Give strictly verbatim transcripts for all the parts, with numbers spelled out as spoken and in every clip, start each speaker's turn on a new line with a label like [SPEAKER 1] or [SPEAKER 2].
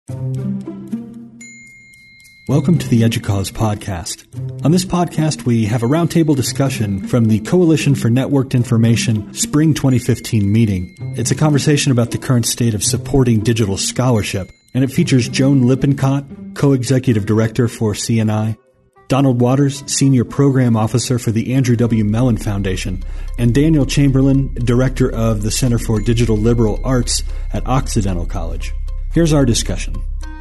[SPEAKER 1] Welcome to the EDUCAUSE podcast. On this podcast, we have a roundtable discussion from the Coalition for Networked Information Spring twenty fifteen meeting. It's a conversation about the current state of supporting digital scholarship, and it features Joan Lippincott, co-executive director for C N I, Donald Waters, senior program officer for the Andrew W. Mellon Foundation, and Daniel Chamberlain, director of the Center for Digital Liberal Arts at Occidental College. Here's our discussion.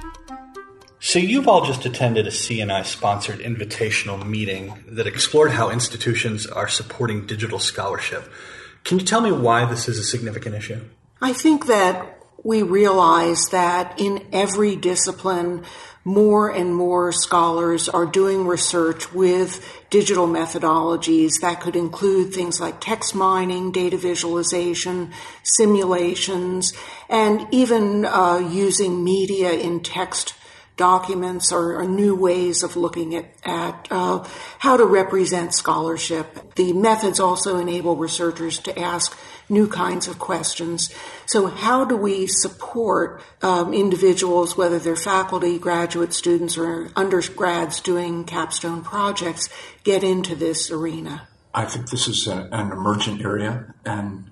[SPEAKER 1] So you've all just attended a C N I-sponsored invitational meeting that explored how institutions are supporting digital scholarship. Can you tell me why this is a significant issue?
[SPEAKER 2] I think that we realize that in every discipline, more and more scholars are doing research with digital methodologies that could include things like text mining, data visualization, simulations, and even uh, using media in text documents or, or new ways of looking at, at uh, how to represent scholarship. The methods also enable researchers to ask new kinds of questions. So how do we support um, individuals, whether they're faculty, graduate students, or undergrads doing capstone projects, get into this arena?
[SPEAKER 3] I think this is a, an emergent area, and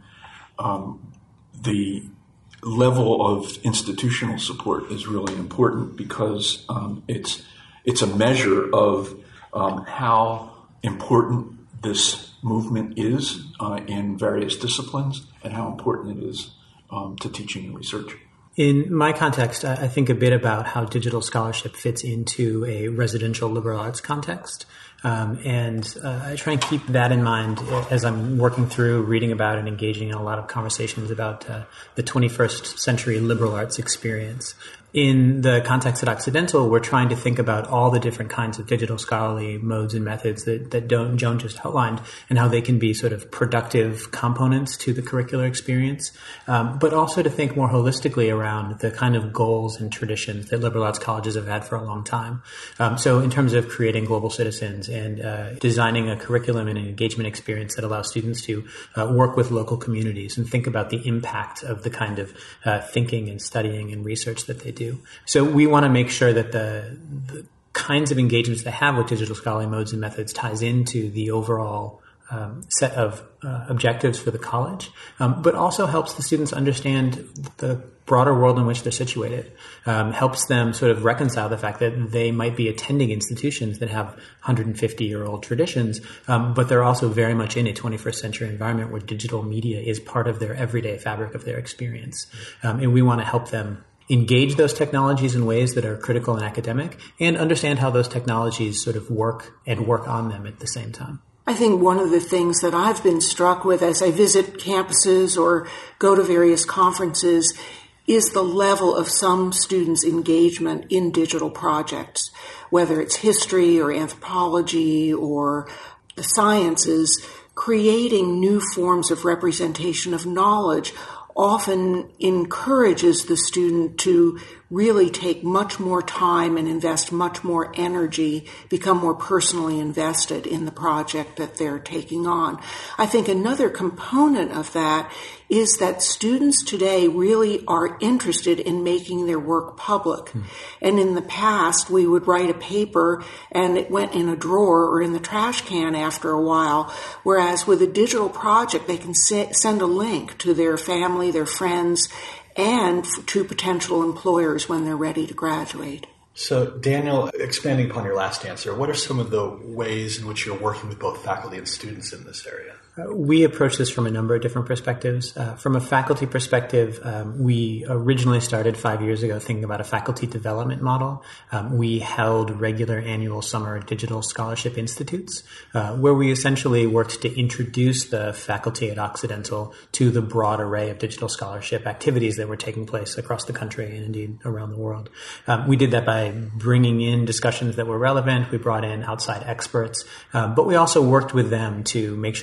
[SPEAKER 3] um, the level of institutional support is really important because um, it's it's a measure of um, how important this movement is uh, in various disciplines and how important it is um, to teaching and research.
[SPEAKER 4] In my context, I think a bit about how digital scholarship fits into a residential liberal arts context. Um, and uh, I try and keep that in mind as I'm working through, reading about, and engaging in a lot of conversations about uh, the twenty-first century liberal arts experience. In the context at Occidental, we're trying to think about all the different kinds of digital scholarly modes and methods that, that Joan just outlined and how they can be sort of productive components to the curricular experience, um, but also to think more holistically around the kind of goals and traditions that liberal arts colleges have had for a long time. Um, so in terms of creating global citizens and uh, designing a curriculum and an engagement experience that allows students to uh, work with local communities and think about the impact of the kind of uh, thinking and studying and research that they do. So we want to make sure that the, the kinds of engagements they have with digital scholarly modes and methods ties into the overall um, set of uh, objectives for the college, um, but also helps the students understand the broader world in which they're situated, um, helps them sort of reconcile the fact that they might be attending institutions that have one hundred fifty year old traditions, um, but they're also very much in a twenty-first century environment where digital media is part of their everyday fabric of their experience. Um, and we want to help them engage those technologies in ways that are critical and academic, and understand how those technologies sort of work and work on them at the same time.
[SPEAKER 2] I think one of the things that I've been struck with as I visit campuses or go to various conferences is the level of some students' engagement in digital projects, whether it's history or anthropology or the sciences. Creating new forms of representation of knowledge often encourages the student to really take much more time and invest much more energy, become more personally invested in the project that they're taking on. I think another component of that is that students today really are interested in making their work public. Mm. And in the past, we would write a paper and it went in a drawer or in the trash can after a while, whereas with a digital project, they can se- send a link to their family, their friends, and to potential employers when they're ready to graduate.
[SPEAKER 1] So, Daniel, expanding upon your last answer, what are some of the ways in which you're working with both faculty and students in this area?
[SPEAKER 4] Uh, we approach this from a number of different perspectives. Uh, from a faculty perspective, um, we originally started five years ago thinking about a faculty development model. Um, we held regular annual summer digital scholarship institutes, uh, where we essentially worked to introduce the faculty at Occidental to the broad array of digital scholarship activities that were taking place across the country and indeed around the world. Um, we did that by bringing in discussions that were relevant. We brought in outside experts, um, but we also worked with them to make sure that it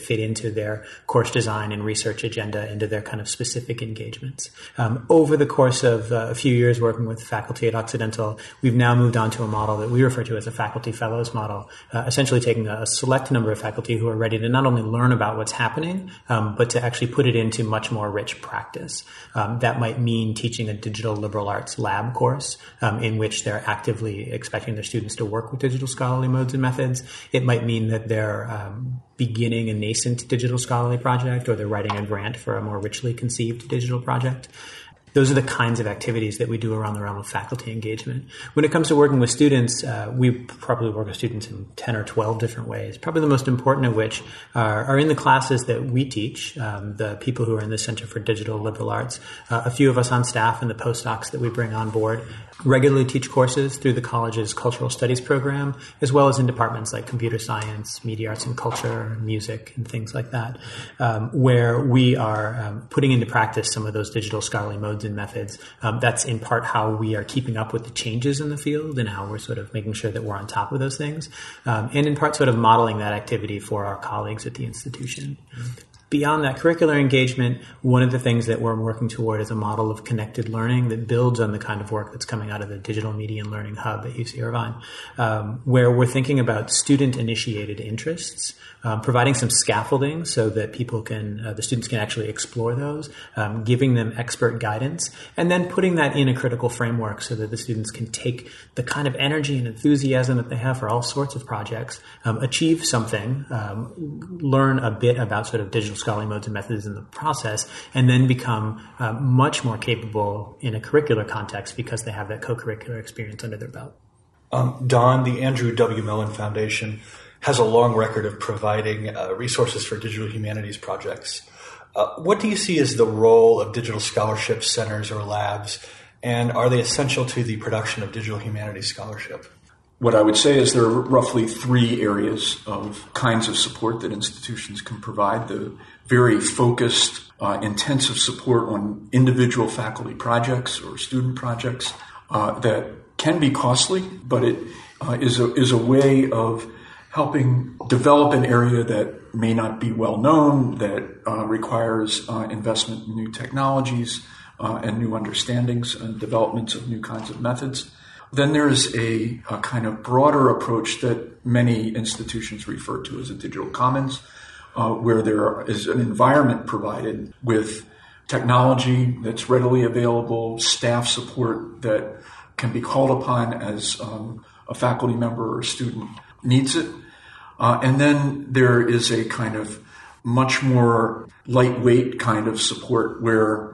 [SPEAKER 4] fit into their course design and research agenda, into their kind of specific engagements. Um, over the course of uh, a few years working with faculty at Occidental, we've now moved on to a model that we refer to as a faculty fellows model, uh, essentially taking a select number of faculty who are ready to not only learn about what's happening, um, but to actually put it into much more rich practice. Um, that might mean teaching a digital liberal arts lab course um, in which they're actively expecting their students to work with digital scholarly modes and methods. It might mean that they're um, beginning a nascent digital scholarly project, or they're writing a grant for a more richly conceived digital project. Those are the kinds of activities that we do around the realm of faculty engagement. When it comes to working with students, uh, we probably work with students in ten or twelve different ways, probably the most important of which are, are in the classes that we teach, um, the people who are in the Center for Digital Liberal Arts. Uh, a few of us on staff and the postdocs that we bring on board regularly teach courses through the college's cultural studies program, as well as in departments like computer science, media arts and culture, music, and things like that, um, where we are um, putting into practice some of those digital scholarly modes and methods. Um, that's in part how we are keeping up with the changes in the field and how we're sort of making sure that we're on top of those things, um, and in part sort of modeling that activity for our colleagues at the institution. Beyond that curricular engagement, one of the things that we're working toward is a model of connected learning that builds on the kind of work that's coming out of the Digital Media and Learning Hub at U C Irvine, um, where we're thinking about student-initiated interests, um, providing some scaffolding so that people can, uh, the students can actually explore those, um, giving them expert guidance, and then putting that in a critical framework so that the students can take the kind of energy and enthusiasm that they have for all sorts of projects, um, achieve something, um, learn a bit about sort of digital scholarly modes and methods in the process, and then become uh, much more capable in a curricular context because they have that co-curricular experience under their belt.
[SPEAKER 1] Um, Don, the Andrew W. Mellon Foundation has a long record of providing uh, resources for digital humanities projects. Uh, what do you see as the role of digital scholarship centers or labs, and are they essential to the production of digital humanities scholarship?
[SPEAKER 3] What I would say is there are roughly three areas of kinds of support that institutions can provide. The very focused, uh, intensive support on individual faculty projects or student projects uh, that can be costly, but it uh, is a, is a way of helping develop an area that may not be well known, that uh, requires uh, investment in new technologies uh, and new understandings and developments of new kinds of methods. Then there's a, a kind of broader approach that many institutions refer to as a digital commons, uh, where there is an environment provided with technology that's readily available, staff support that can be called upon as um, a faculty member or student needs it. Uh, and then there is a kind of much more lightweight kind of support where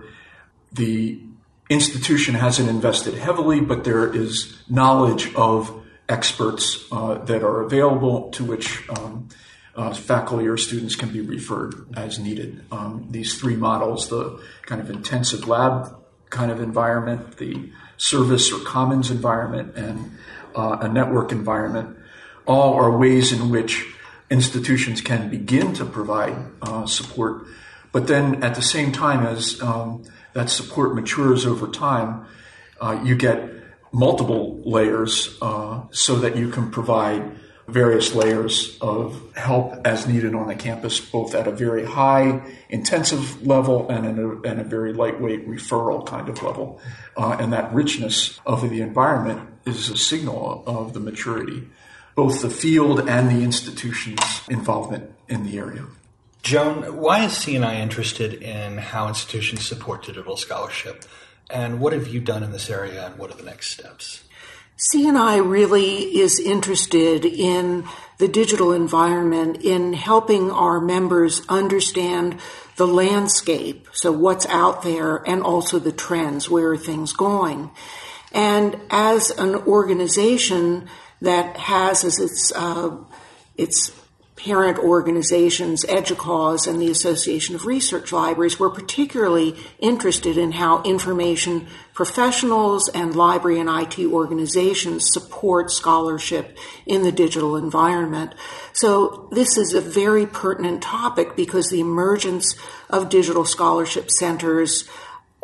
[SPEAKER 3] the institution hasn't invested heavily, but there is knowledge of experts uh, that are available to which um, uh, faculty or students can be referred as needed. Um, these three models, the kind of intensive lab kind of environment, the service or commons environment, and uh, a network environment, all are ways in which institutions can begin to provide uh, support. But then at the same time as um, that support matures over time, uh, you get multiple layers uh, so that you can provide various layers of help as needed on the campus, both at a very high intensive level and in a, and a very lightweight referral kind of level. Uh, and that richness of the environment is a signal of the maturity, both the field and the institution's involvement in the area.
[SPEAKER 1] Joan, why is C and I interested in how institutions support digital scholarship? And what have you done in this area, and what are the next steps?
[SPEAKER 2] C and I really is interested in the digital environment, in helping our members understand the landscape, so what's out there, and also the trends, where are things going. And as an organization that has as its uh, its parent organizations, EDUCAUSE and the Association of Research Libraries, we're particularly interested in how information professionals and library and I T organizations support scholarship in the digital environment. So this is a very pertinent topic because the emergence of digital scholarship centers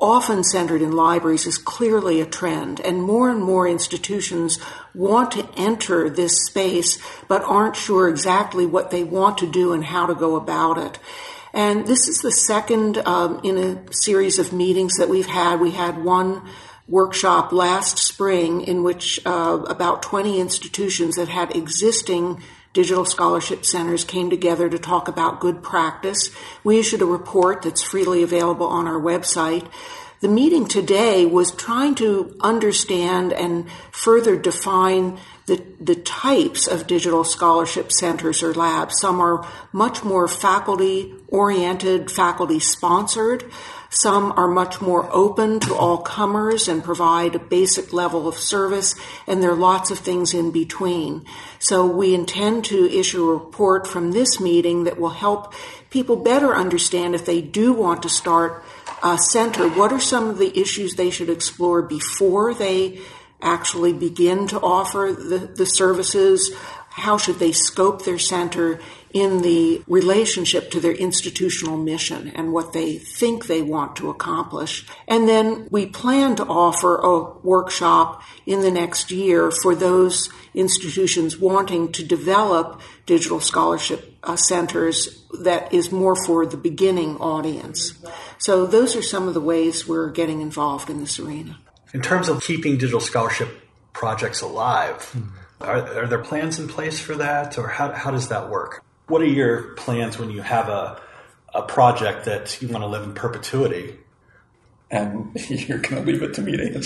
[SPEAKER 2] often centered in libraries is clearly a trend, and more and more institutions want to enter this space but aren't sure exactly what they want to do and how to go about it. And this is the second um, in a series of meetings that we've had. We had one workshop last spring in which uh, about twenty institutions that had existing digital scholarship centers came together to talk about good practice. We issued a report that's freely available on our website. The meeting today was trying to understand and further define the, the types of digital scholarship centers or labs. Some are much more faculty-oriented, faculty-sponsored. Some are much more open to all comers and provide a basic level of service, and there are lots of things in between. So we intend to issue a report from this meeting that will help people better understand if they do want to start a center, what are some of the issues they should explore before they actually begin to offer the, the services? How should they scope their center in the relationship to their institutional mission and what they think they want to accomplish? And then we plan to offer a workshop in the next year for those institutions wanting to develop digital scholarship uh, centers that is more for the beginning audience. So those are some of the ways we're getting involved in this arena.
[SPEAKER 1] In terms of keeping digital scholarship projects alive, mm-hmm. are, are there plans in place for that, or how, how does that work? What are your plans when you have a a project that you want to live in perpetuity?
[SPEAKER 3] And you're going to leave it to me to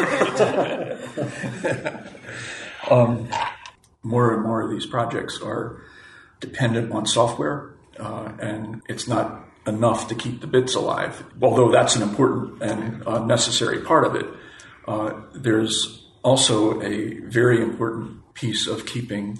[SPEAKER 3] answer. um, more and more of these projects are dependent on software, uh, and it's not enough to keep the bits alive. Although that's an important and uh, necessary part of it, uh, there's also a very important piece of keeping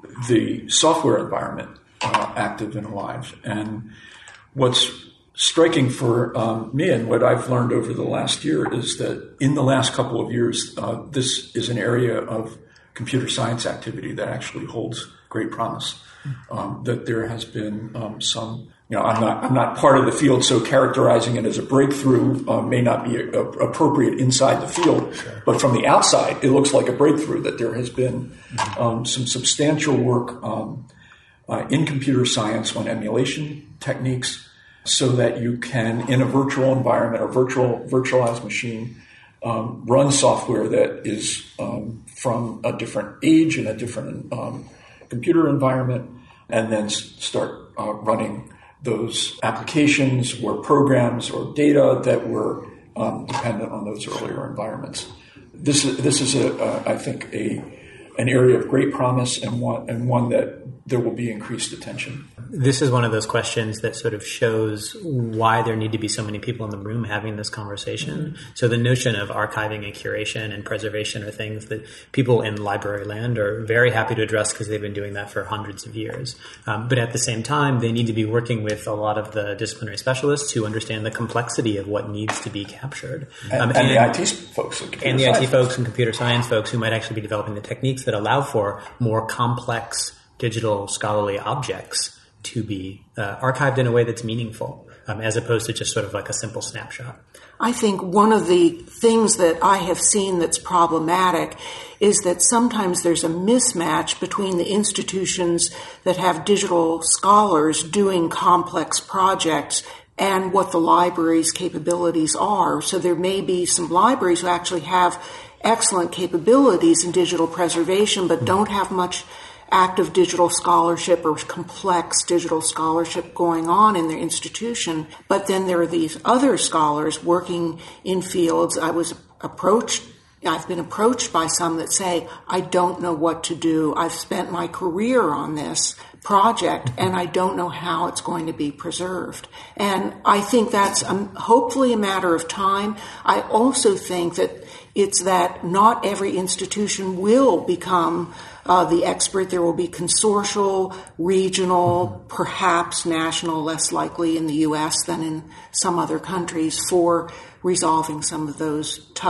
[SPEAKER 3] the software environment uh, active and alive. And what's striking for um, me and what I've learned over the last year is that in the last couple of years, uh, this is an area of computer science activity that actually holds great promise. Um, that there has been um, some, you know, I'm not I'm not part of the field, so characterizing it as a breakthrough uh, may not be a, a, appropriate inside the field. Sure. But from the outside, it looks like a breakthrough that there has been um, some substantial work um, uh, in computer science on emulation techniques, so that you can, in a virtual environment or virtual virtualized machine, um, run software that is um, from a different age and a different um, computer environment, and then start uh, running those applications or programs or data that were um, dependent on those earlier environments. This is this is a uh, I think a an area of great promise, and one and one that there will be increased attention.
[SPEAKER 4] This is one of those questions that sort of shows why there need to be so many people in the room having this conversation. Mm-hmm. So the notion of archiving and curation and preservation are things that people in library land are very happy to address because they've been doing that for hundreds of years. Um, but at the same time, they need to be working with a lot of the disciplinary specialists who understand the complexity of what needs to be captured.
[SPEAKER 3] And,
[SPEAKER 4] um,
[SPEAKER 3] and,
[SPEAKER 4] and
[SPEAKER 3] the I T folks. And,
[SPEAKER 4] and the I T folks and computer science folks who might actually be developing the techniques that allow for more complex digital scholarly objects to be uh, archived in a way that's meaningful, um, as opposed to just sort of like a simple snapshot.
[SPEAKER 2] I think one of the things that I have seen that's problematic is that sometimes there's a mismatch between the institutions that have digital scholars doing complex projects and what the library's capabilities are. So there may be some libraries who actually have excellent capabilities in digital preservation but don't have much active digital scholarship or complex digital scholarship going on in their institution. But then there are these other scholars working in fields. I was approached, I've been approached by some that say, I don't know what to do. I've spent my career on this project and I don't know how it's going to be preserved. And I think that's um, hopefully a matter of time. I also think that it's that not every institution will become uh, the expert. There will be consortial, regional, perhaps national, less likely in the U S than in some other countries, for resolving some of those tough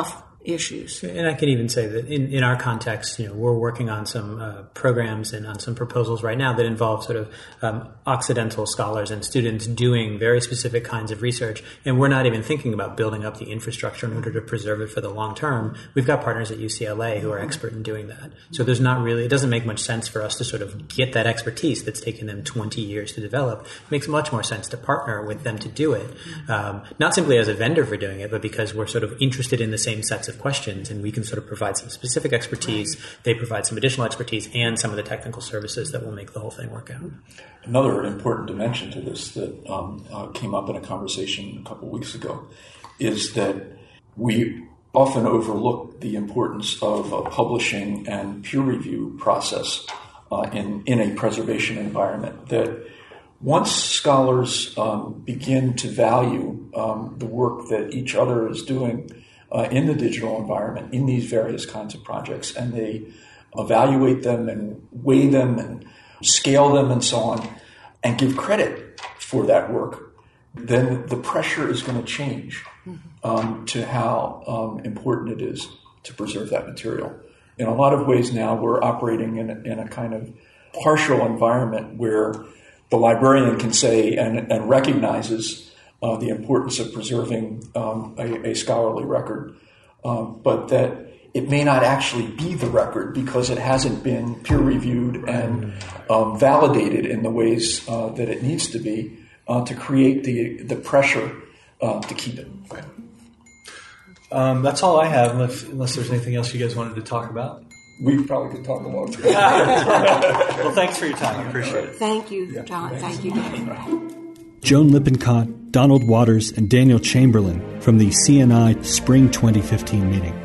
[SPEAKER 2] issues.
[SPEAKER 4] And I can even say that in, in our context, you know, we're working on some uh, programs and on some proposals right now that involve sort of um, Occidental scholars and students doing very specific kinds of research. And we're not even thinking about building up the infrastructure in order to preserve it for the long term. We've got partners at U C L A who are expert in doing that. So there's not really, it doesn't make much sense for us to sort of get that expertise that's taken them twenty years to develop. It makes much more sense to partner with them to do it. Um, not simply as a vendor for doing it, but because we're sort of interested in the same sets of questions, and we can sort of provide some specific expertise. They provide some additional expertise and some of the technical services that will make the whole thing work out.
[SPEAKER 3] Another important dimension to this that um, uh, came up in a conversation a couple of weeks ago is that we often overlook the importance of a publishing and peer review process uh, in, in a preservation environment. That once scholars um, begin to value um, the work that each other is doing Uh, in the digital environment, in these various kinds of projects, and they evaluate them and weigh them and scale them and so on, and give credit for that work, then the pressure is going to change um, to how um, important it is to preserve that material. In a lot of ways now, we're operating in a, in a kind of partial environment where the librarian can say and, and recognizes Uh, the importance of preserving um, a, a scholarly record, um, but that it may not actually be the record because it hasn't been peer-reviewed and um, validated in the ways uh, that it needs to be uh, to create the the pressure uh, to keep it.
[SPEAKER 1] Um, that's all I have, unless, unless there's anything else you guys wanted to talk about.
[SPEAKER 3] We probably could talk a long time.
[SPEAKER 1] Well, thanks for your time. I appreciate it.
[SPEAKER 2] Thank you, John. Thank you, Dave.
[SPEAKER 1] Joan Lippincott, Donald Waters, and Daniel Chamberlain from the C N I Spring twenty fifteen meeting.